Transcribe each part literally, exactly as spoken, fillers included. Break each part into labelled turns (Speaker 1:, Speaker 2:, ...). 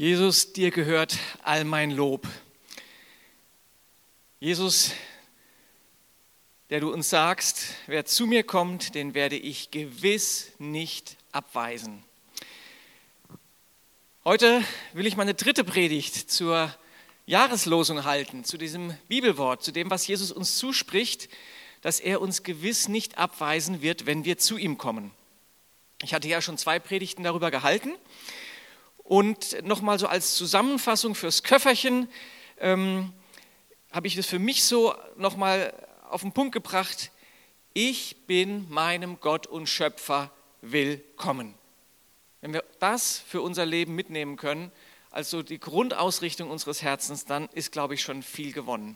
Speaker 1: Jesus, dir gehört all mein Lob. Jesus, der du uns sagst, wer zu mir kommt, den werde ich gewiss nicht abweisen. Heute will ich meine dritte Predigt zur Jahreslosung halten, zu diesem Bibelwort, zu dem, was Jesus uns zuspricht, dass er uns gewiss nicht abweisen wird, wenn wir zu ihm kommen. Ich hatte ja schon zwei Predigten darüber gehalten und nochmal so als Zusammenfassung fürs Köfferchen ähm, habe ich das für mich so nochmal auf den Punkt gebracht: Ich bin meinem Gott und Schöpfer willkommen. Wenn wir das für unser Leben mitnehmen können, also die Grundausrichtung unseres Herzens, dann ist, glaube ich, schon viel gewonnen.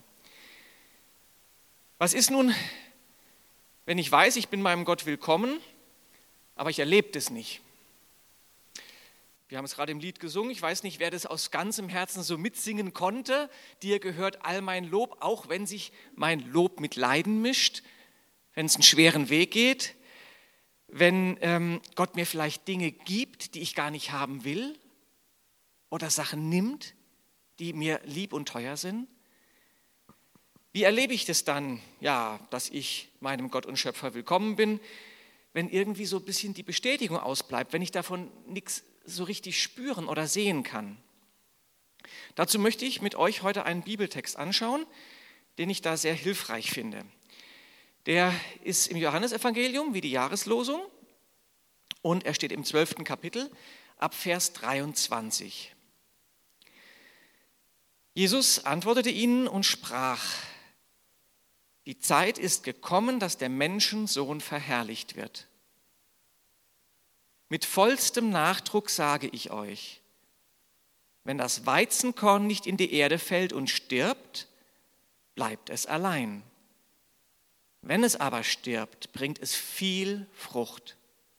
Speaker 1: Was ist nun, wenn ich weiß, ich bin meinem Gott willkommen, aber ich erlebe das nicht? Wir haben es gerade im Lied gesungen, ich weiß nicht, wer das aus ganzem Herzen so mitsingen konnte. Dir gehört all mein Lob, auch wenn sich mein Lob mit Leiden mischt, wenn es einen schweren Weg geht, wenn ähm, Gott mir vielleicht Dinge gibt, die ich gar nicht haben will oder Sachen nimmt, die mir lieb und teuer sind. Wie erlebe ich das dann, ja, dass ich meinem Gott und Schöpfer willkommen bin, wenn irgendwie so ein bisschen die Bestätigung ausbleibt, wenn ich davon nichts so richtig spüren oder sehen kann? Dazu möchte ich mit euch heute einen Bibeltext anschauen, den ich da sehr hilfreich finde. Der ist im Johannesevangelium wie die Jahreslosung und er steht im zwölften Kapitel ab Vers dreiundzwanzig. Jesus antwortete ihnen und sprach: Die Zeit ist gekommen, dass der Menschensohn verherrlicht wird. Mit vollstem Nachdruck sage ich euch, wenn das Weizenkorn nicht in die Erde fällt und stirbt, bleibt es allein. Wenn es aber stirbt, bringt es viel Frucht.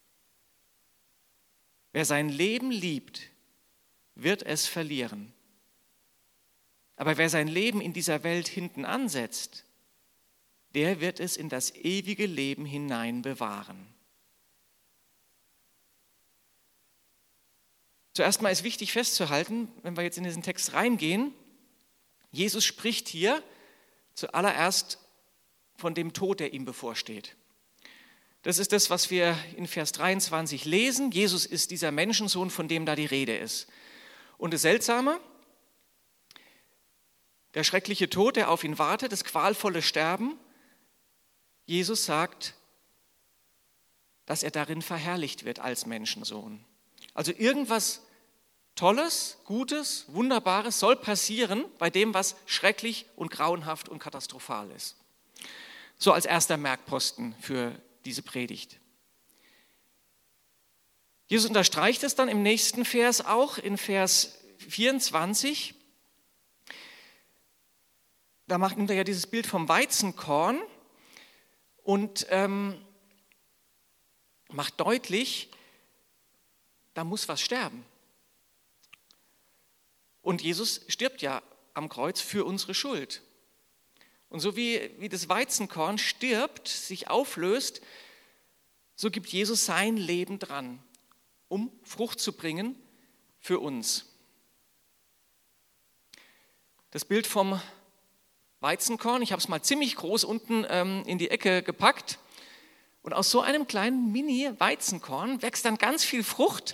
Speaker 1: Wer sein Leben liebt, wird es verlieren. Aber wer sein Leben in dieser Welt hinten ansetzt, der wird es in das ewige Leben hinein bewahren. Zuerst mal ist wichtig festzuhalten, wenn wir jetzt in diesen Text reingehen, Jesus spricht hier zuallererst von dem Tod, der ihm bevorsteht. Das ist das, was wir in Vers dreiundzwanzig lesen. Jesus ist dieser Menschensohn, von dem da die Rede ist. Und das Seltsame, der schreckliche Tod, der auf ihn wartet, das qualvolle Sterben, Jesus sagt, dass er darin verherrlicht wird als Menschensohn. Also irgendwas Tolles, Gutes, Wunderbares soll passieren bei dem, was schrecklich und grauenhaft und katastrophal ist. So als erster Merkposten für diese Predigt. Jesus unterstreicht es dann im nächsten Vers auch, in Vers vierundzwanzig. Da macht er ja dieses Bild vom Weizenkorn und ähm, macht deutlich, da muss was sterben. Und Jesus stirbt ja am Kreuz für unsere Schuld. Und so wie, wie das Weizenkorn stirbt, sich auflöst, so gibt Jesus sein Leben dran, um Frucht zu bringen für uns. Das Bild vom Weizenkorn, ich habe es mal ziemlich groß unten ähm, in die Ecke gepackt. Und aus so einem kleinen Mini-Weizenkorn wächst dann ganz viel Frucht.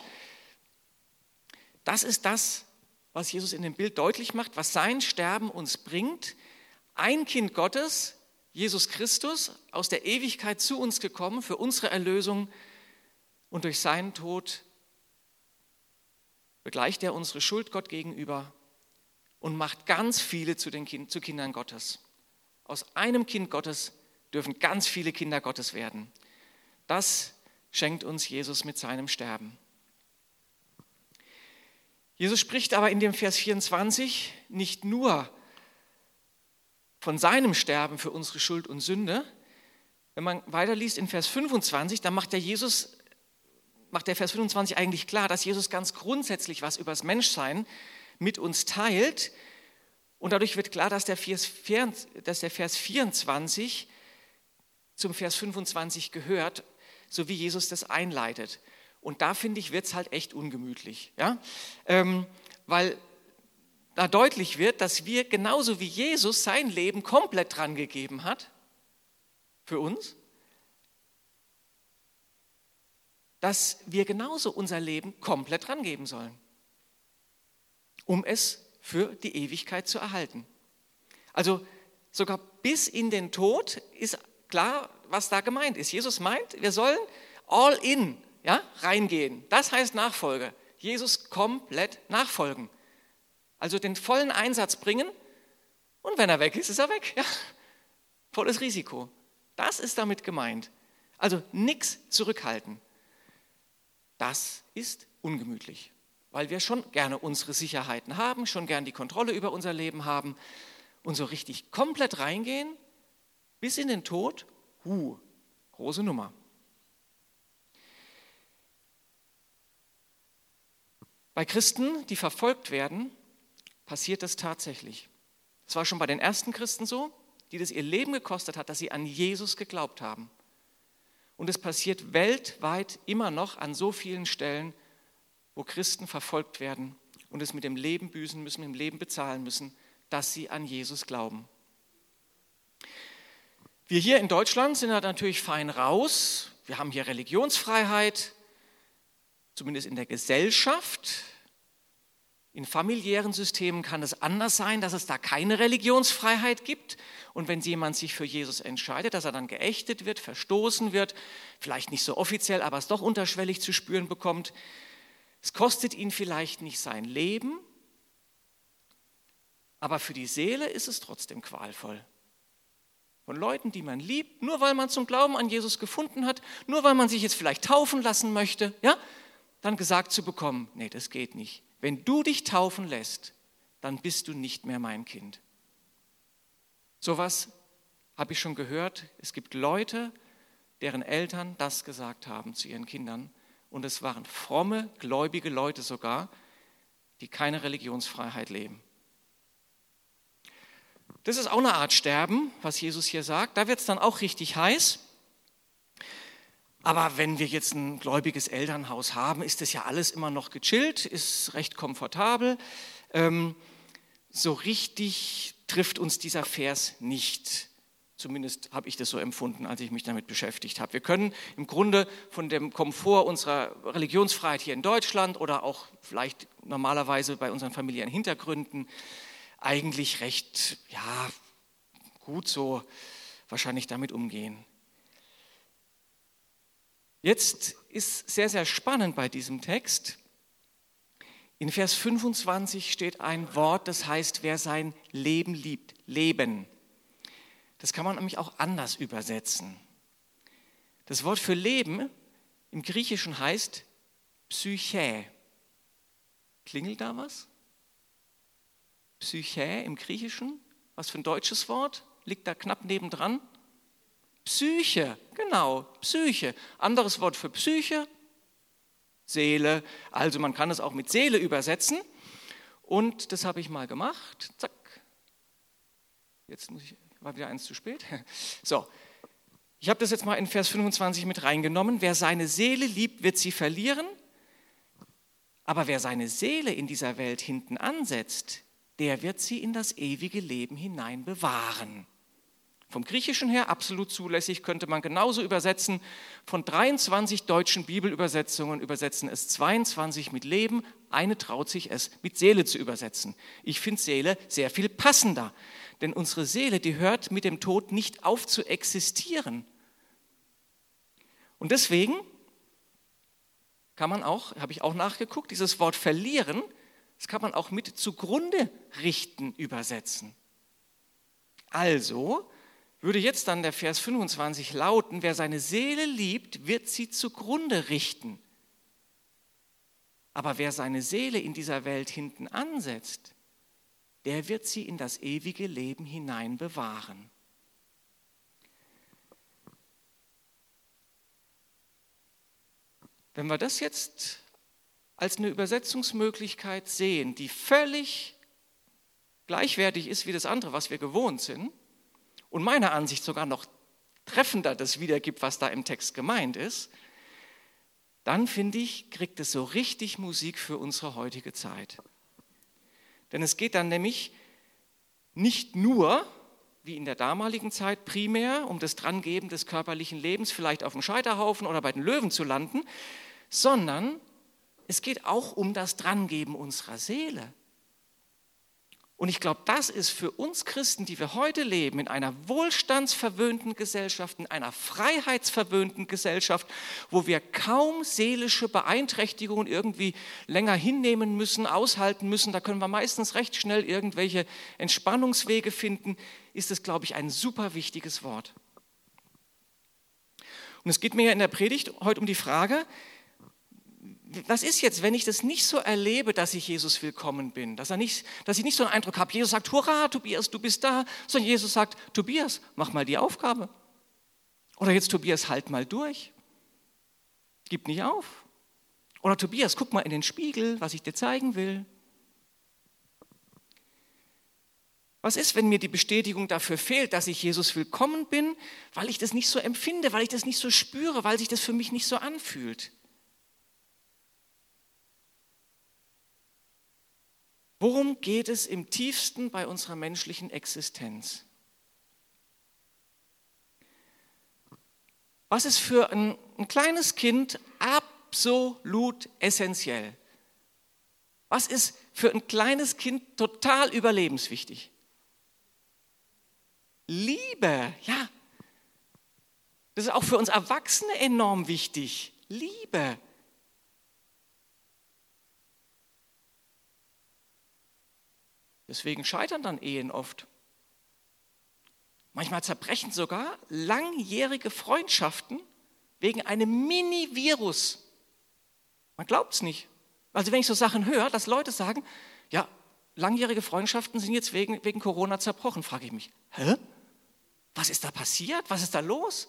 Speaker 1: Das ist das, was Jesus in dem Bild deutlich macht, was sein Sterben uns bringt. Ein Kind Gottes, Jesus Christus, aus der Ewigkeit zu uns gekommen für unsere Erlösung, und durch seinen Tod begleicht er unsere Schuld Gott gegenüber und macht ganz viele zu, den kind, zu Kindern Gottes. Aus einem Kind Gottes dürfen ganz viele Kinder Gottes werden. Das schenkt uns Jesus mit seinem Sterben. Jesus spricht aber in dem Vers vierundzwanzig nicht nur von seinem Sterben für unsere Schuld und Sünde. Wenn man weiterliest in Vers fünfundzwanzig, dann macht der Jesus, macht der Vers fünfundzwanzig eigentlich klar, dass Jesus ganz grundsätzlich was über das Menschsein mit uns teilt. Und dadurch wird klar, dass der Vers, dass der Vers vierundzwanzig zum Vers fünfundzwanzig gehört, so wie Jesus das einleitet. Und da, finde ich, wird es halt echt ungemütlich. Ja? Ähm, weil da deutlich wird, dass wir genauso wie Jesus sein Leben komplett dran gegeben hat, für uns, dass wir genauso unser Leben komplett dran geben sollen, um es für die Ewigkeit zu erhalten. Also sogar bis in den Tod ist klar, was da gemeint ist. Jesus meint, wir sollen all in, ja, reingehen. Das heißt Nachfolge. Jesus komplett nachfolgen. Also den vollen Einsatz bringen und wenn er weg ist, ist er weg. Ja. Volles Risiko. Das ist damit gemeint. Also nichts zurückhalten. Das ist ungemütlich, weil wir schon gerne unsere Sicherheiten haben, schon gerne die Kontrolle über unser Leben haben und so richtig komplett reingehen bis in den Tod, huh, große Nummer. Bei Christen, die verfolgt werden, passiert das tatsächlich. Es war schon bei den ersten Christen so, die das ihr Leben gekostet hat, dass sie an Jesus geglaubt haben. Und es passiert weltweit immer noch an so vielen Stellen, wo Christen verfolgt werden und es mit dem Leben büßen müssen, mit dem Leben bezahlen müssen, dass sie an Jesus glauben. Wir hier in Deutschland sind da natürlich fein raus. Wir haben hier Religionsfreiheit, zumindest in der Gesellschaft. In familiären Systemen kann es anders sein, dass es da keine Religionsfreiheit gibt. Und wenn jemand sich für Jesus entscheidet, dass er dann geächtet wird, verstoßen wird, vielleicht nicht so offiziell, aber es doch unterschwellig zu spüren bekommt. Es kostet ihn vielleicht nicht sein Leben, aber für die Seele ist es trotzdem qualvoll. Von Leuten, die man liebt, nur weil man zum Glauben an Jesus gefunden hat, nur weil man sich jetzt vielleicht taufen lassen möchte, ja, dann gesagt zu bekommen, nee, das geht nicht. Wenn du dich taufen lässt, dann bist du nicht mehr mein Kind. Sowas habe ich schon gehört. Es gibt Leute, deren Eltern das gesagt haben zu ihren Kindern. Und es waren fromme, gläubige Leute sogar, die keine Religionsfreiheit leben. Das ist auch eine Art Sterben, was Jesus hier sagt. Da wird es dann auch richtig heiß. Aber wenn wir jetzt ein gläubiges Elternhaus haben, ist das ja alles immer noch gechillt, ist recht komfortabel. Ähm, so richtig trifft uns dieser Vers nicht. Zumindest habe ich das so empfunden, als ich mich damit beschäftigt habe. Wir können im Grunde von dem Komfort unserer Religionsfreiheit hier in Deutschland oder auch vielleicht normalerweise bei unseren familiären Hintergründen eigentlich recht, ja, gut so wahrscheinlich damit umgehen. Jetzt ist sehr, sehr spannend bei diesem Text. In Vers fünfundzwanzig steht ein Wort, das heißt, wer sein Leben liebt, Leben. Das kann man nämlich auch anders übersetzen. Das Wort für Leben im Griechischen heißt Psyche. Klingelt da was? Psyche im Griechischen, was für ein deutsches Wort? Liegt da knapp nebendran? Psyche, genau, Psyche. Anderes Wort für Psyche, Seele. Also man kann es auch mit Seele übersetzen. Und das habe ich mal gemacht. Zack. Jetzt muss ich, war wieder eins zu spät. So, ich habe das jetzt mal in Vers fünfundzwanzig mit reingenommen. Wer seine Seele liebt, wird sie verlieren. Aber wer seine Seele in dieser Welt hinten ansetzt, der wird sie in das ewige Leben hinein bewahren. Vom Griechischen her absolut zulässig, könnte man genauso übersetzen. Von dreiundzwanzig deutschen Bibelübersetzungen übersetzen es zweiundzwanzig mit Leben, eine traut sich es mit Seele zu übersetzen. Ich finde Seele sehr viel passender, denn unsere Seele, die hört mit dem Tod nicht auf zu existieren. Und deswegen kann man auch, habe ich auch nachgeguckt, dieses Wort verlieren, das kann man auch mit zugrunde richten übersetzen. Also würde jetzt dann der Vers fünfundzwanzig lauten, wer seine Seele liebt, wird sie zugrunde richten. Aber wer seine Seele in dieser Welt hinten ansetzt, der wird sie in das ewige Leben hinein bewahren. Wenn wir das jetzt als eine Übersetzungsmöglichkeit sehen, die völlig gleichwertig ist wie das andere, was wir gewohnt sind, und meiner Ansicht sogar noch treffender das wiedergibt, was da im Text gemeint ist, dann finde ich, kriegt es so richtig Musik für unsere heutige Zeit. Denn es geht dann nämlich nicht nur, wie in der damaligen Zeit, primär um das Drangeben des körperlichen Lebens, vielleicht auf dem Scheiterhaufen oder bei den Löwen zu landen, sondern es geht auch um das Drangeben unserer Seele. Und ich glaube, das ist für uns Christen, die wir heute leben, in einer wohlstandsverwöhnten Gesellschaft, in einer freiheitsverwöhnten Gesellschaft, wo wir kaum seelische Beeinträchtigungen irgendwie länger hinnehmen müssen, aushalten müssen, da können wir meistens recht schnell irgendwelche Entspannungswege finden, ist es, glaube ich, ein super wichtiges Wort. Und es geht mir ja in der Predigt heute um die Frage, was ist jetzt, wenn ich das nicht so erlebe, dass ich Jesus willkommen bin, dass, er nicht, dass ich nicht so einen Eindruck habe, Jesus sagt, hurra, Tobias, du bist da, sondern Jesus sagt, Tobias, mach mal die Aufgabe. Oder jetzt, Tobias, halt mal durch, gib nicht auf. Oder Tobias, guck mal in den Spiegel, was ich dir zeigen will. Was ist, wenn mir die Bestätigung dafür fehlt, dass ich Jesus willkommen bin, weil ich das nicht so empfinde, weil ich das nicht so spüre, weil sich das für mich nicht so anfühlt? Worum geht es im tiefsten bei unserer menschlichen Existenz? Was ist für ein, ein kleines Kind absolut essentiell? Was ist für ein kleines Kind total überlebenswichtig? Liebe, ja. Das ist auch für uns Erwachsene enorm wichtig. Liebe. Deswegen scheitern dann Ehen oft. Manchmal zerbrechen sogar langjährige Freundschaften wegen einem Mini-Virus. Man glaubt es nicht. Also wenn ich so Sachen höre, dass Leute sagen, ja, langjährige Freundschaften sind jetzt wegen, wegen Corona zerbrochen, frage ich mich, hä? Was ist da passiert? Was ist da los?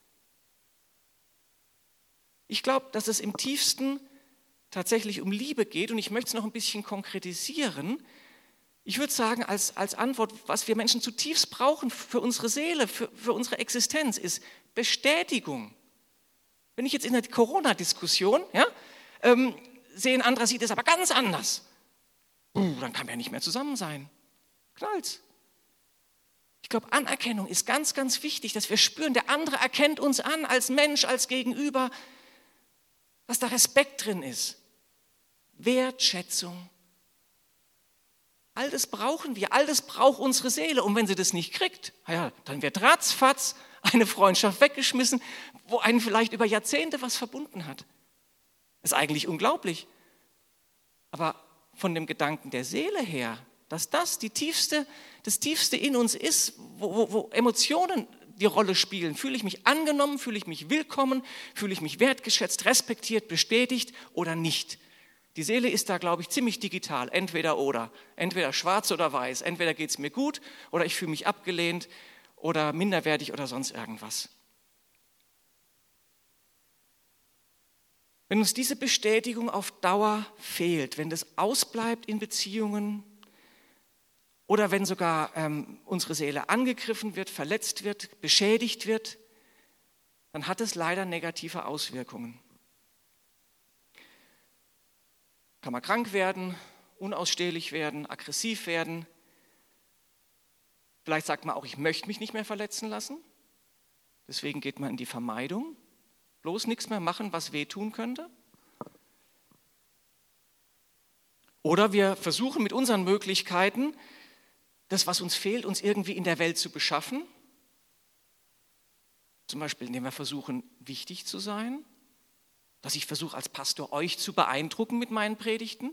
Speaker 1: Ich glaube, dass es im tiefsten tatsächlich um Liebe geht und ich möchte es noch ein bisschen konkretisieren. Ich würde sagen, als, als Antwort, was wir Menschen zutiefst brauchen für unsere Seele, für, für unsere Existenz, ist Bestätigung. Wenn ich jetzt in der Corona-Diskussion ja, ähm, sehe, ein anderer sieht es aber ganz anders, uh, dann kann man ja nicht mehr zusammen sein. Knallt's. Ich glaube, Anerkennung ist ganz, ganz wichtig, dass wir spüren, der andere erkennt uns an als Mensch, als Gegenüber, dass da Respekt drin ist. Wertschätzung. All das brauchen wir, all das braucht unsere Seele. Und wenn sie das nicht kriegt, ja, dann wird ratzfatz eine Freundschaft weggeschmissen, wo einen vielleicht über Jahrzehnte was verbunden hat. Das ist eigentlich unglaublich. Aber von dem Gedanken der Seele her, dass das die tiefste, das Tiefste in uns ist, wo, wo, wo Emotionen die Rolle spielen, fühle ich mich angenommen, fühle ich mich willkommen, fühle ich mich wertgeschätzt, respektiert, bestätigt oder nicht. Die Seele ist da, glaube ich, ziemlich digital, entweder oder, entweder schwarz oder weiß, entweder geht es mir gut oder ich fühle mich abgelehnt oder minderwertig oder sonst irgendwas. Wenn uns diese Bestätigung auf Dauer fehlt, wenn das ausbleibt in Beziehungen oder wenn sogar ähm, unsere Seele angegriffen wird, verletzt wird, beschädigt wird, dann hat es leider negative Auswirkungen. Kann man krank werden, unausstehlich werden, aggressiv werden. Vielleicht sagt man auch, ich möchte mich nicht mehr verletzen lassen. Deswegen geht man in die Vermeidung. Bloß nichts mehr machen, was wehtun könnte. Oder wir versuchen mit unseren Möglichkeiten, das, was uns fehlt, uns irgendwie in der Welt zu beschaffen. Zum Beispiel, indem wir versuchen, wichtig zu sein. Dass ich versuche, als Pastor euch zu beeindrucken mit meinen Predigten.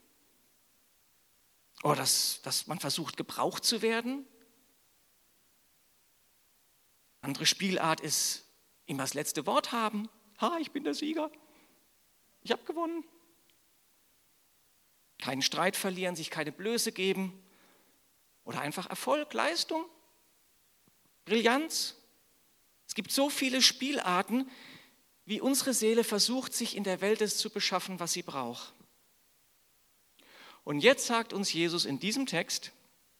Speaker 1: Oder dass, dass man versucht, gebraucht zu werden. Andere Spielart ist, immer das letzte Wort haben. Ha, ich bin der Sieger. Ich habe gewonnen. Keinen Streit verlieren, sich keine Blöße geben. Oder einfach Erfolg, Leistung, Brillanz. Es gibt so viele Spielarten, wie unsere Seele versucht, sich in der Welt das zu beschaffen, was sie braucht. Und jetzt sagt uns Jesus in diesem Text,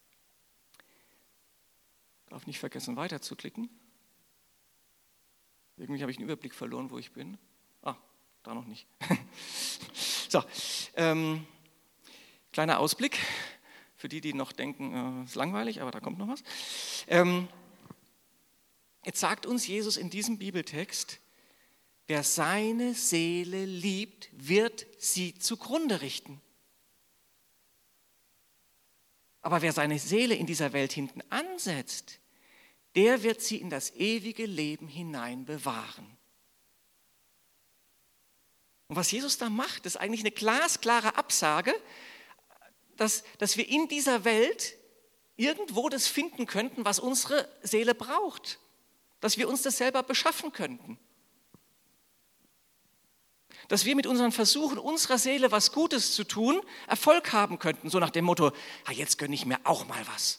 Speaker 1: ich darf nicht vergessen, weiterzuklicken. Irgendwie habe ich den Überblick verloren, wo ich bin. Ah, da noch nicht. So, ähm, kleiner Ausblick. Für die, die noch denken, äh, ist langweilig, aber da kommt noch was. Ähm, jetzt sagt uns Jesus in diesem Bibeltext, wer seine Seele liebt, wird sie zugrunde richten. Aber wer seine Seele in dieser Welt hinten ansetzt, der wird sie in das ewige Leben hinein bewahren. Und was Jesus da macht, ist eigentlich eine glasklare Absage, dass, dass wir in dieser Welt irgendwo das finden könnten, was unsere Seele braucht. Dass wir uns das selber beschaffen könnten. Dass wir mit unseren Versuchen, unserer Seele was Gutes zu tun, Erfolg haben könnten. So nach dem Motto, ah, jetzt gönne ich mir auch mal was.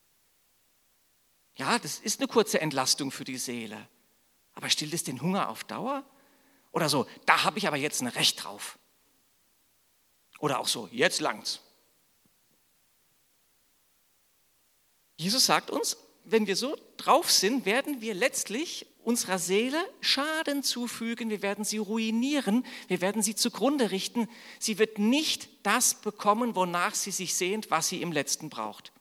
Speaker 1: Ja, das ist eine kurze Entlastung für die Seele. Aber stillt es den Hunger auf Dauer? Oder so, da habe ich aber jetzt ein Recht drauf. Oder auch so, jetzt langt's. Jesus sagt uns, wenn wir so drauf sind, werden wir letztlich unserer Seele Schaden zufügen, wir werden sie ruinieren, wir werden sie zugrunde richten. Sie wird nicht das bekommen, wonach sie sich sehnt, was sie im Letzten braucht.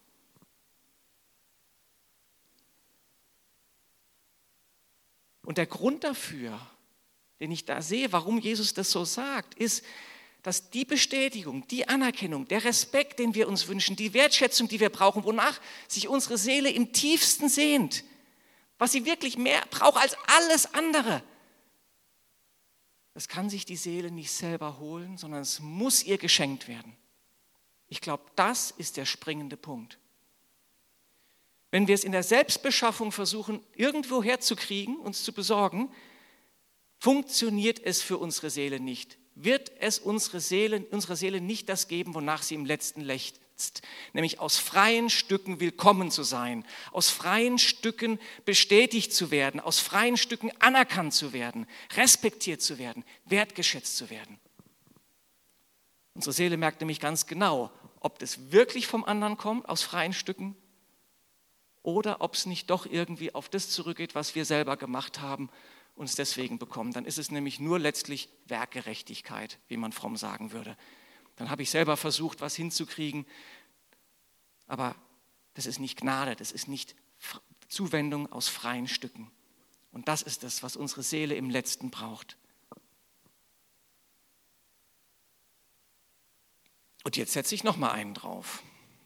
Speaker 1: Und der Grund dafür, den ich da sehe, warum Jesus das so sagt, ist, dass die Bestätigung, die Anerkennung, der Respekt, den wir uns wünschen, die Wertschätzung, die wir brauchen, wonach sich unsere Seele im tiefsten sehnt, was sie wirklich mehr braucht als alles andere, das kann sich die Seele nicht selber holen, sondern es muss ihr geschenkt werden. Ich glaube, das ist der springende Punkt. Wenn wir es in der Selbstbeschaffung versuchen, irgendwo herzukriegen, uns zu besorgen, funktioniert es für unsere Seele nicht. Wird es unsere Seele, unserer Seele nicht das geben, wonach sie im Letzten lechzt, nämlich aus freien Stücken willkommen zu sein, aus freien Stücken bestätigt zu werden, aus freien Stücken anerkannt zu werden, respektiert zu werden, wertgeschätzt zu werden. Unsere Seele merkt nämlich ganz genau, ob das wirklich vom anderen kommt, aus freien Stücken, oder ob es nicht doch irgendwie auf das zurückgeht, was wir selber gemacht haben, uns deswegen bekommen. Dann ist es nämlich nur letztlich Werkgerechtigkeit, wie man fromm sagen würde. Dann habe ich selber versucht, was hinzukriegen, aber das ist nicht Gnade, das ist nicht Zuwendung aus freien Stücken. Und das ist das, was unsere Seele im Letzten braucht. Und jetzt setze ich noch mal einen drauf.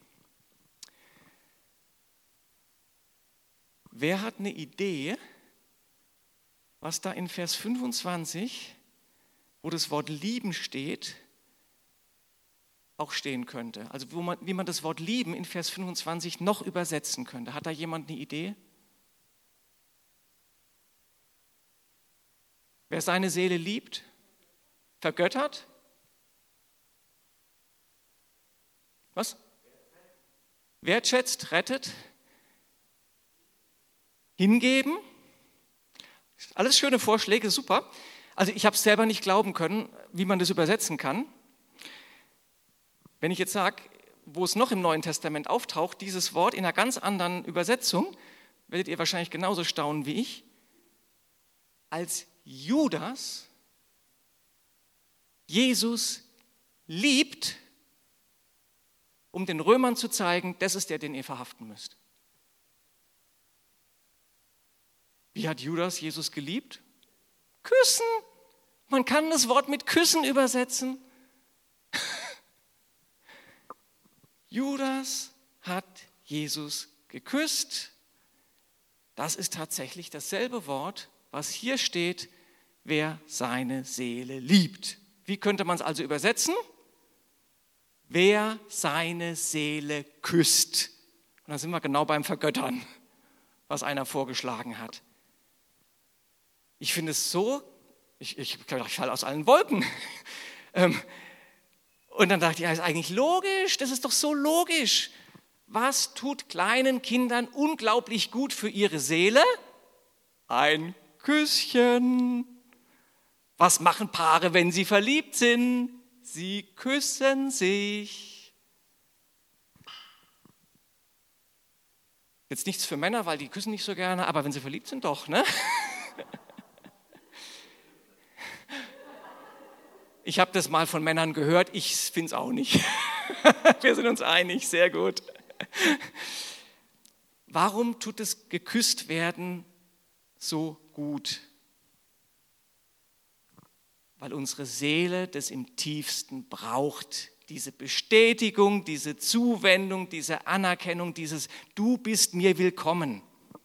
Speaker 1: Wer hat eine Idee, was da in Vers fünfundzwanzig, wo das Wort lieben steht, auch stehen könnte? Also wo man, wie man das Wort lieben in Vers fünfundzwanzig noch übersetzen könnte. Hat da jemand eine Idee? Wer seine Seele liebt, vergöttert? Was? Wertschätzt, rettet? Hingeben? Alles schöne Vorschläge, super. Also ich habe es selber nicht glauben können, wie man das übersetzen kann. Wenn ich jetzt sage, wo es noch im Neuen Testament auftaucht, dieses Wort in einer ganz anderen Übersetzung, werdet ihr wahrscheinlich genauso staunen wie ich. Als Judas Jesus liebt, um den Römern zu zeigen, das ist der, den ihr verhaften müsst. Wie hat Judas Jesus geliebt? Küssen. Man kann das Wort mit Küssen übersetzen. Judas hat Jesus geküsst. Das ist tatsächlich dasselbe Wort, was hier steht, wer seine Seele liebt. Wie könnte man es also übersetzen? Wer seine Seele küsst. Und da sind wir genau beim Vergöttern, was einer vorgeschlagen hat. Ich finde es so, ich, ich, ich falle aus allen Wolken. Und dann dachte ich, ja, ist eigentlich logisch, das ist doch so logisch. Was tut kleinen Kindern unglaublich gut für ihre Seele? Ein Küsschen. Was machen Paare, wenn sie verliebt sind? Sie küssen sich. Jetzt nichts für Männer, weil die küssen nicht so gerne, aber wenn sie verliebt sind, doch, ne? Ich habe das mal von Männern gehört, ich finde es auch nicht. Wir sind uns einig, sehr gut. Warum tut das geküsst werden so gut? Weil unsere Seele das im tiefsten braucht. Diese Bestätigung, diese Zuwendung, diese Anerkennung, dieses Du bist mir willkommen.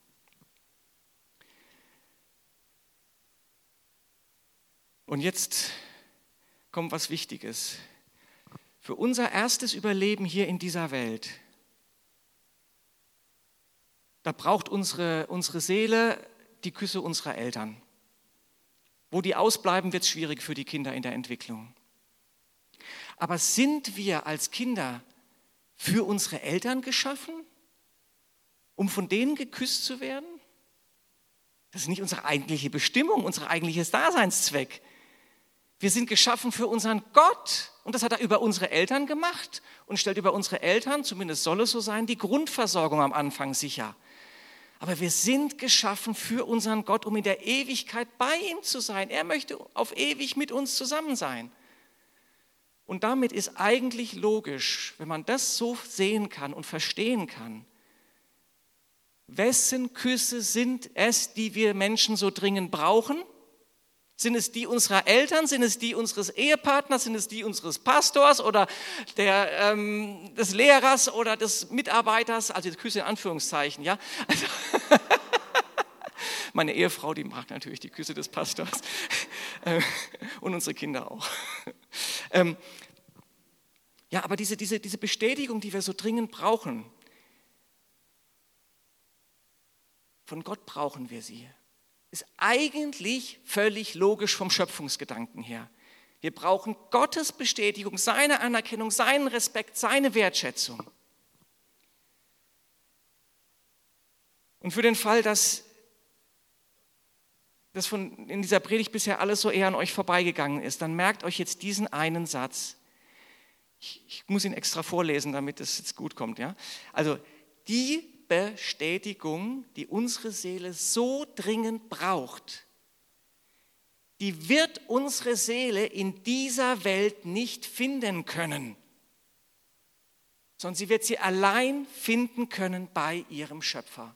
Speaker 1: Und jetzt kommt was Wichtiges. Für unser erstes Überleben hier in dieser Welt, da braucht unsere, unsere Seele die Küsse unserer Eltern. Wo die ausbleiben, wird es schwierig für die Kinder in der Entwicklung. Aber sind wir als Kinder für unsere Eltern geschaffen, um von denen geküsst zu werden? Das ist nicht unsere eigentliche Bestimmung, unser eigentliches Daseinszweck. Wir sind geschaffen für unseren Gott und das hat er über unsere Eltern gemacht und stellt über unsere Eltern, zumindest soll es so sein, die Grundversorgung am Anfang sicher. Aber wir sind geschaffen für unseren Gott, um in der Ewigkeit bei ihm zu sein. Er möchte auf ewig mit uns zusammen sein. Und damit ist eigentlich logisch, wenn man das so sehen kann und verstehen kann, wessen Küsse sind es, die wir Menschen so dringend brauchen? Sind es die unserer Eltern, sind es die unseres Ehepartners, sind es die unseres Pastors oder der, ähm, des Lehrers oder des Mitarbeiters, also die Küsse in Anführungszeichen, ja? Also meine Ehefrau, die mag natürlich die Küsse des Pastors und unsere Kinder auch. Ähm, ja, aber diese, diese, diese Bestätigung, die wir so dringend brauchen, von Gott brauchen wir sie. Ist eigentlich völlig logisch vom Schöpfungsgedanken her. Wir brauchen Gottes Bestätigung, seine Anerkennung, seinen Respekt, seine Wertschätzung. Und für den Fall, dass das von in dieser Predigt bisher alles so eher an euch vorbeigegangen ist, dann merkt euch jetzt diesen einen Satz. Ich, ich muss ihn extra vorlesen, damit es jetzt gut kommt. Ja? Also die Bestätigung, die unsere Seele so dringend braucht, die wird unsere Seele in dieser Welt nicht finden können, sondern sie wird sie allein finden können bei ihrem Schöpfer.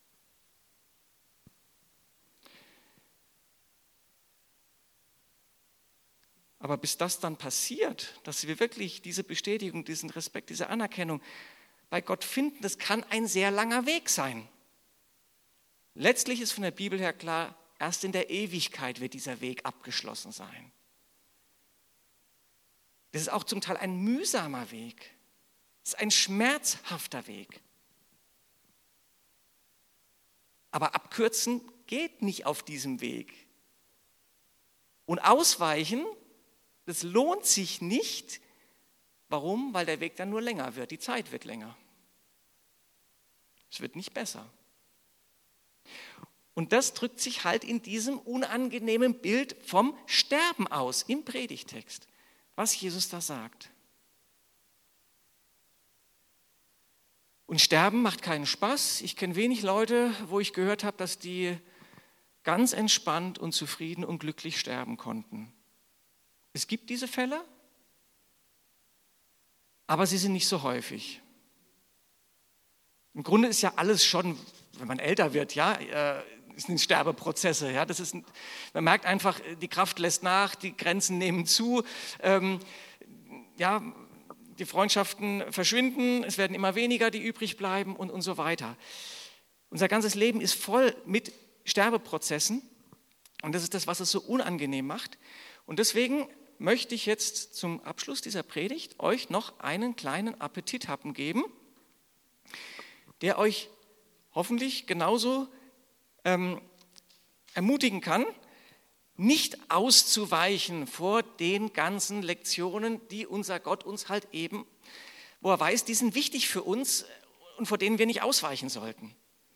Speaker 1: Aber bis das dann passiert, dass wir wirklich diese Bestätigung, diesen Respekt, diese Anerkennung bei Gott finden, das kann ein sehr langer Weg sein. Letztlich ist von der Bibel her klar, erst in der Ewigkeit wird dieser Weg abgeschlossen sein. Das ist auch zum Teil ein mühsamer Weg. Das ist ein schmerzhafter Weg. Aber abkürzen geht nicht auf diesem Weg. Und ausweichen, das lohnt sich nicht. Warum? Weil der Weg dann nur länger wird, die Zeit wird länger. Es wird nicht besser. Und das drückt sich halt in diesem unangenehmen Bild vom Sterben aus, im Predigtext, was Jesus da sagt. Und Sterben macht keinen Spaß. Ich kenne wenig Leute, wo ich gehört habe, dass die ganz entspannt und zufrieden und glücklich sterben konnten. Es gibt diese Fälle, aber sie sind nicht so häufig. Im Grunde ist ja alles schon, wenn man älter wird, ja, äh, sind Sterbeprozesse. Ja, das ist, man merkt einfach, die Kraft lässt nach, die Grenzen nehmen zu, ähm, ja, die Freundschaften verschwinden, es werden immer weniger, die übrig bleiben und, und so weiter. Unser ganzes Leben ist voll mit Sterbeprozessen und das ist das, was es so unangenehm macht. Und deswegen möchte ich jetzt zum Abschluss dieser Predigt euch noch einen kleinen Appetithappen geben, der euch hoffentlich genauso ähm, ermutigen kann, nicht auszuweichen vor den ganzen Lektionen, die unser Gott uns halt eben, wo er weiß, die sind wichtig für uns und vor denen wir nicht ausweichen sollten.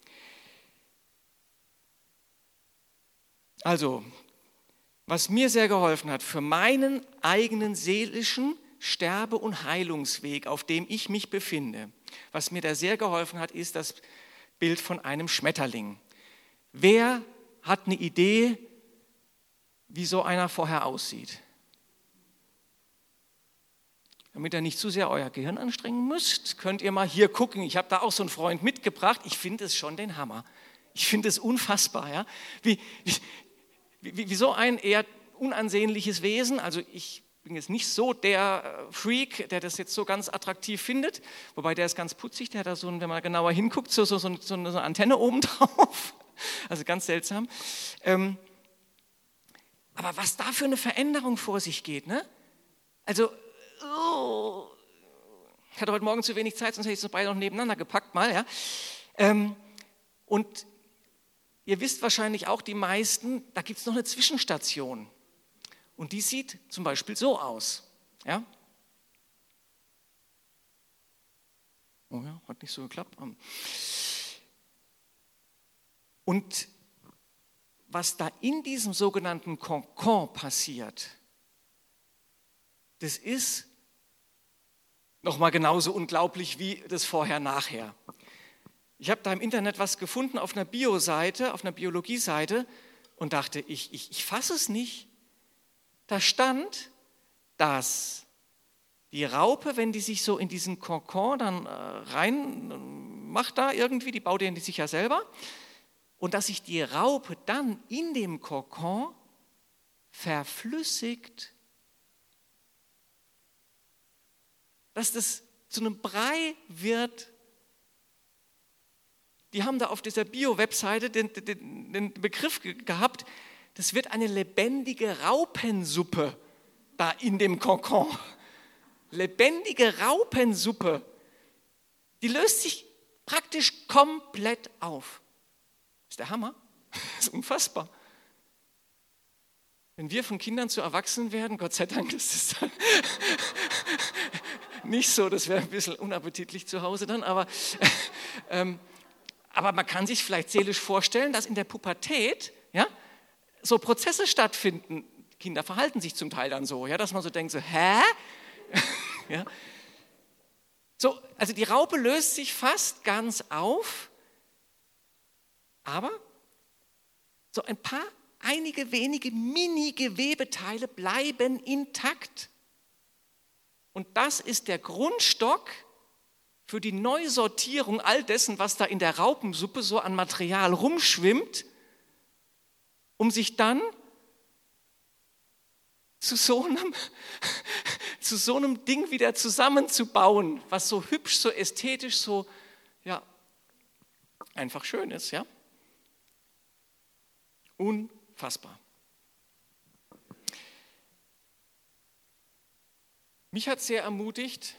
Speaker 1: Also, was mir sehr geholfen hat für meinen eigenen seelischen Sterbe- und Heilungsweg, auf dem ich mich befinde, was mir da sehr geholfen hat, ist das Bild von einem Schmetterling. Wer hat eine Idee, wie so einer vorher aussieht? Damit ihr nicht zu sehr euer Gehirn anstrengen müsst, könnt ihr mal hier gucken. Ich habe da auch so einen Freund mitgebracht. Ich finde es schon den Hammer. Ich finde es unfassbar. Ja? Wie, wie, wie, wie so ein eher unansehnliches Wesen. Also ich bin jetzt nicht so der Freak, der das jetzt so ganz attraktiv findet. Wobei der ist ganz putzig. Der hat da so, wenn man genauer hinguckt, so, so, so, so eine Antenne oben drauf. Also ganz seltsam. Ähm, aber was da für eine Veränderung vor sich geht, ne? Also Oh, ich hatte heute Morgen zu wenig Zeit, sonst hätte ich es beide noch nebeneinander gepackt mal. Ja. Ähm, und ihr wisst wahrscheinlich auch, die meisten, da gibt es noch eine Zwischenstation. Und die sieht zum Beispiel so aus. Ja. Oh ja, hat nicht so geklappt. Und was da in diesem sogenannten Kokon passiert, das ist nochmal genauso unglaublich wie das Vorher-Nachher. Ich habe da im Internet was gefunden auf einer Bio-Seite, auf einer Biologie-Seite und dachte, ich, ich, ich fasse es nicht. Da stand, dass die Raupe, wenn die sich so in diesen Kokon dann äh, rein macht da irgendwie, die baut die sich ja selber, und dass sich die Raupe dann in dem Kokon verflüssigt, dass das zu einem Brei wird. Die haben da auf dieser Bio-Webseite den, den, den Begriff ge- gehabt, das wird eine lebendige Raupensuppe da in dem Kokon. Lebendige Raupensuppe. Die löst sich praktisch komplett auf. Das ist der Hammer. Das ist unfassbar. Wenn wir von Kindern zu Erwachsenen werden, Gott sei Dank, das ist dann nicht so, das wäre ein bisschen unappetitlich zu Hause dann, aber, ähm, aber man kann sich vielleicht seelisch vorstellen, dass in der Pubertät ja, so Prozesse stattfinden. Kinder verhalten sich zum Teil dann so, ja, dass man so denkt, so, hä? ja. So, also die Raupe löst sich fast ganz auf, aber so ein paar, einige wenige Mini-Gewebeteile bleiben intakt. Und das ist der Grundstock für die Neusortierung all dessen, was da in der Raupensuppe so an Material rumschwimmt, um sich dann zu so einem, zu so einem Ding wieder zusammenzubauen, was so hübsch, so ästhetisch, so ja, einfach schön ist. Ja? Unfassbar. Mich hat sehr ermutigt,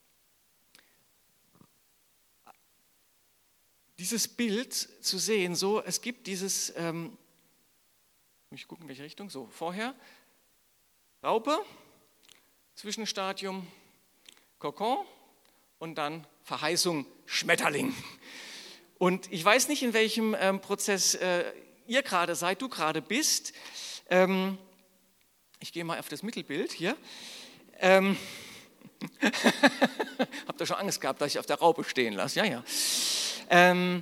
Speaker 1: dieses Bild zu sehen. So, es gibt dieses, ähm, muss ich gucken, in welche Richtung, so, vorher, Raupe, Zwischenstadium, Kokon und dann Verheißung, Schmetterling. Und ich weiß nicht, in welchem ähm, Prozess äh, ihr gerade seid, du gerade bist. Ähm, ich gehe mal auf das Mittelbild hier. Ähm, habt ihr schon Angst gehabt, dass ich auf der Raupe stehen lasse? Ja, ja. Ähm,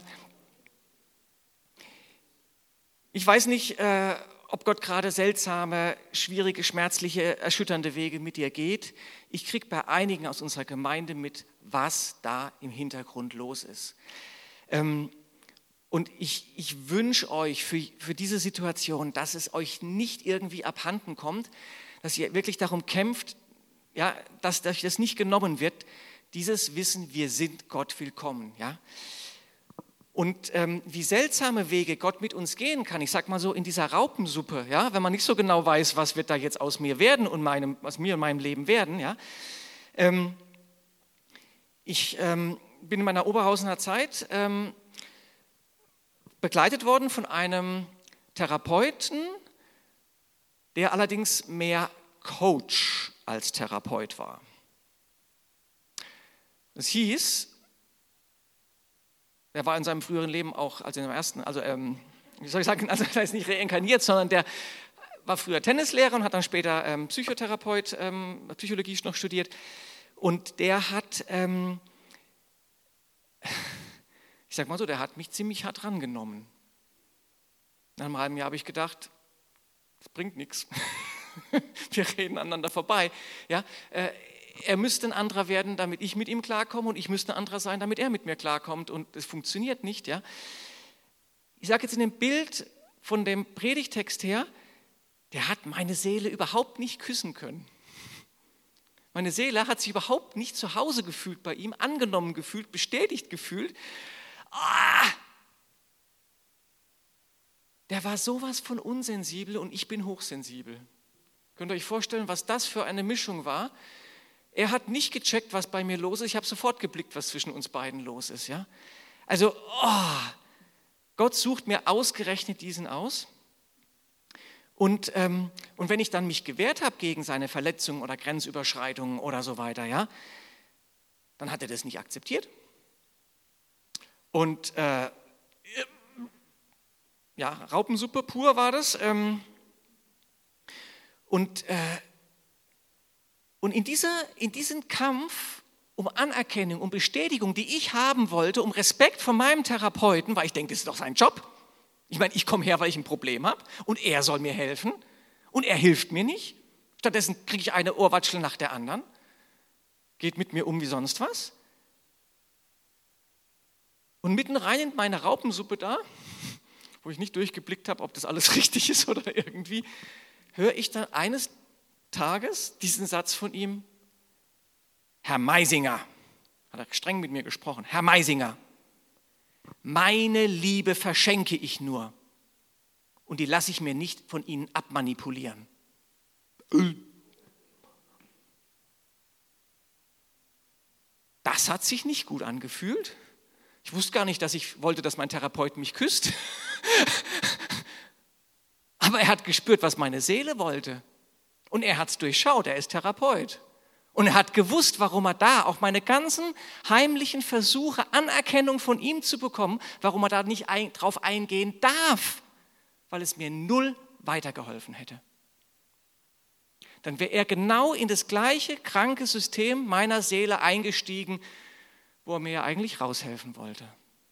Speaker 1: ich weiß nicht, äh, ob Gott gerade seltsame, schwierige, schmerzliche, erschütternde Wege mit dir geht. Ich kriege bei einigen aus unserer Gemeinde mit, was da im Hintergrund los ist. Ähm, und ich, ich wünsche euch für, für diese Situation, dass es euch nicht irgendwie abhanden kommt, dass ihr wirklich darum kämpft, ja, dass euch das nicht genommen wird, dieses Wissen, wir sind Gott willkommen. Ja? Und ähm, wie seltsame Wege Gott mit uns gehen kann, ich sag mal so in dieser Raupensuppe, ja, wenn man nicht so genau weiß, was wird da jetzt aus mir werden und meinem, aus mir und meinem Leben werden. Ja? Ähm, ich ähm, bin in meiner Oberhausener Zeit ähm, begleitet worden von einem Therapeuten, der allerdings mehr Coach als Therapeut war. Es hieß, er war in seinem früheren Leben auch, also in dem ersten, also ähm, wie soll ich sagen, also er ist nicht reinkarniert, sondern der war früher Tennislehrer und hat dann später ähm, Psychotherapeut, ähm, Psychologie noch studiert. Und der hat, ähm, ich sag mal so, der hat mich ziemlich hart rangenommen. Nach einem halben Jahr habe ich gedacht, das bringt nichts. Wir reden aneinander vorbei. Ja, äh, er müsste ein anderer werden, damit ich mit ihm klarkomme, und ich müsste ein anderer sein, damit er mit mir klarkommt, und es funktioniert nicht. Ja? Ich sage jetzt in dem Bild von dem Predigtext her, der hat meine Seele überhaupt nicht küssen können. Meine Seele hat sich überhaupt nicht zu Hause gefühlt bei ihm, angenommen gefühlt, bestätigt gefühlt. Ah! Der war sowas von unsensibel und ich bin hochsensibel. Könnt ihr euch vorstellen, was das für eine Mischung war? Er hat nicht gecheckt, was bei mir los ist. Ich habe sofort geblickt, was zwischen uns beiden los ist. Ja? Also, oh, Gott sucht mir ausgerechnet diesen aus. Und, ähm, und wenn ich dann mich gewehrt habe gegen seine Verletzungen oder Grenzüberschreitungen oder so weiter, ja, dann hat er das nicht akzeptiert. Und äh, ja, Raupensuppe pur war das. Ähm, und, äh, und in, dieser, in diesem Kampf um Anerkennung, um Bestätigung, die ich haben wollte, um Respekt von meinem Therapeuten, weil ich denke, das ist doch sein Job. Ich meine, ich komme her, weil ich ein Problem habe und er soll mir helfen und er hilft mir nicht. Stattdessen kriege ich eine Ohrwatschel nach der anderen, geht mit mir um wie sonst was. Und mitten rein in meine Raupensuppe da, wo ich nicht durchgeblickt habe, ob das alles richtig ist oder irgendwie, höre ich dann eines Tages diesen Satz von ihm: Herr Meisinger, hat er streng mit mir gesprochen, Herr Meisinger, meine Liebe verschenke ich nur und die lasse ich mir nicht von Ihnen abmanipulieren. Das hat sich nicht gut angefühlt. Ich wusste gar nicht, dass ich wollte, dass mein Therapeut mich küsst. Aber er hat gespürt, was meine Seele wollte. Und er hat es durchschaut, er ist Therapeut. Und er hat gewusst, warum er da auch meine ganzen heimlichen Versuche, Anerkennung von ihm zu bekommen, warum er da nicht ein, drauf eingehen darf, weil es mir null weitergeholfen hätte. Dann wäre er genau in das gleiche kranke System meiner Seele eingestiegen, wo er mir ja eigentlich raushelfen wollte.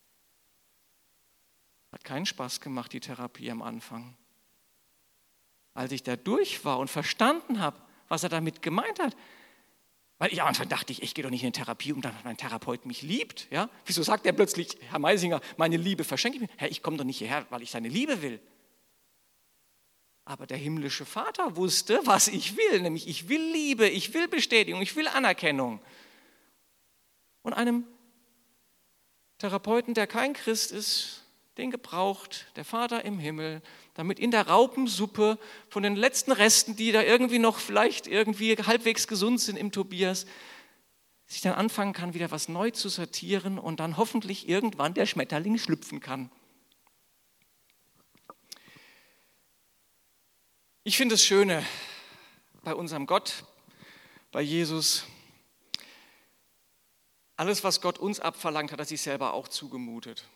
Speaker 1: Hat keinen Spaß gemacht, die Therapie am Anfang. Als ich da durch war und verstanden habe, was er damit gemeint hat, weil ich am Anfang dachte, ich, ich gehe doch nicht in eine Therapie, um dass mein Therapeut mich liebt. Ja? Wieso sagt er plötzlich, Herr Meisinger, meine Liebe verschenke ich mir? Herr, ich komme doch nicht hierher, weil ich seine Liebe will. Aber der himmlische Vater wusste, was ich will, nämlich ich will Liebe, ich will Bestätigung, ich will Anerkennung. Und einem Therapeuten, der kein Christ ist, den gebraucht der Vater im Himmel, damit in der Raupensuppe von den letzten Resten, die da irgendwie noch vielleicht irgendwie halbwegs gesund sind im Tobias, sich dann anfangen kann, wieder was neu zu sortieren und dann hoffentlich irgendwann der Schmetterling schlüpfen kann. Ich finde das Schöne bei unserem Gott, bei Jesus, alles, was Gott uns abverlangt, hat er sich selber auch zugemutet.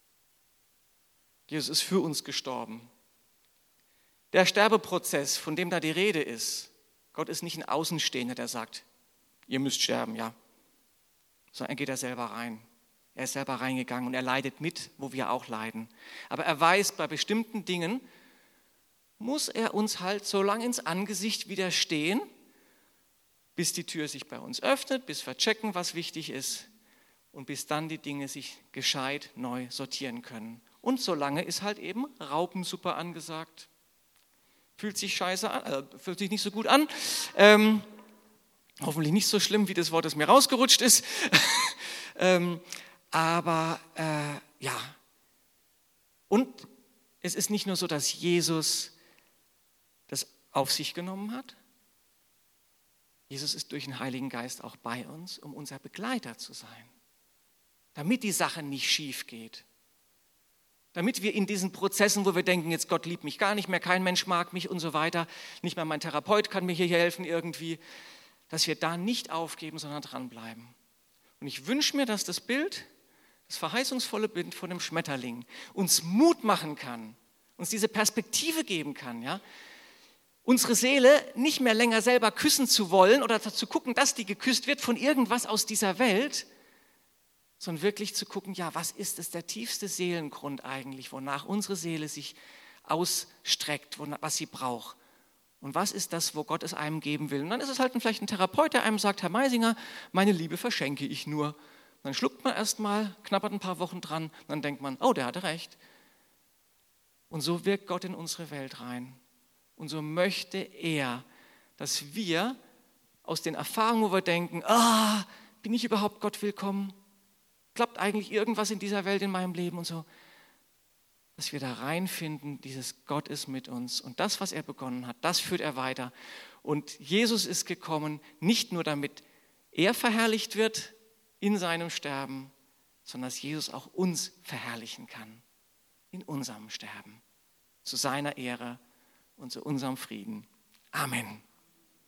Speaker 1: Jesus ist für uns gestorben. Der Sterbeprozess, von dem da die Rede ist, Gott ist nicht ein Außenstehender, der sagt, ihr müsst sterben, ja. Sondern er geht da selber rein. Er ist selber reingegangen und er leidet mit, wo wir auch leiden. Aber er weiß, bei bestimmten Dingen muss er uns halt so lange ins Angesicht widerstehen, bis die Tür sich bei uns öffnet, bis wir checken, was wichtig ist und bis dann die Dinge sich gescheit neu sortieren können. Und solange ist halt eben Raupensuppe angesagt. Fühlt sich scheiße an, äh, fühlt sich nicht so gut an. Ähm, hoffentlich nicht so schlimm, wie das Wort, das mir rausgerutscht ist. ähm, aber äh, ja. Und es ist nicht nur so, dass Jesus das auf sich genommen hat. Jesus ist durch den Heiligen Geist auch bei uns, um unser Begleiter zu sein. Damit die Sache nicht schief geht. Damit wir in diesen Prozessen, wo wir denken, jetzt Gott liebt mich gar nicht mehr, kein Mensch mag mich und so weiter, nicht mal mein Therapeut kann mir hier helfen irgendwie, dass wir da nicht aufgeben, sondern dranbleiben. Und ich wünsche mir, dass das Bild, das verheißungsvolle Bild von dem Schmetterling uns Mut machen kann, uns diese Perspektive geben kann, ja, unsere Seele nicht mehr länger selber küssen zu wollen oder zu gucken, dass die geküsst wird von irgendwas aus dieser Welt, sondern wirklich zu gucken, ja, was ist es, der tiefste Seelengrund eigentlich, wonach unsere Seele sich ausstreckt, was sie braucht. Und was ist das, wo Gott es einem geben will? Und dann ist es halt vielleicht ein Therapeut, der einem sagt, Herr Meisinger, meine Liebe verschenke ich nur. Und dann schluckt man erst mal, knabbert ein paar Wochen dran, und dann denkt man, oh, der hatte recht. Und so wirkt Gott in unsere Welt rein. Und so möchte er, dass wir aus den Erfahrungen, wo wir denken, ah, bin ich überhaupt Gott willkommen? Klappt eigentlich irgendwas in dieser Welt in meinem Leben und so? Dass wir da reinfinden, dieses Gott ist mit uns. Und das, was er begonnen hat, das führt er weiter. Und Jesus ist gekommen, nicht nur damit er verherrlicht wird in seinem Sterben, sondern dass Jesus auch uns verherrlichen kann in unserem Sterben, zu seiner Ehre und zu unserem Frieden. Amen.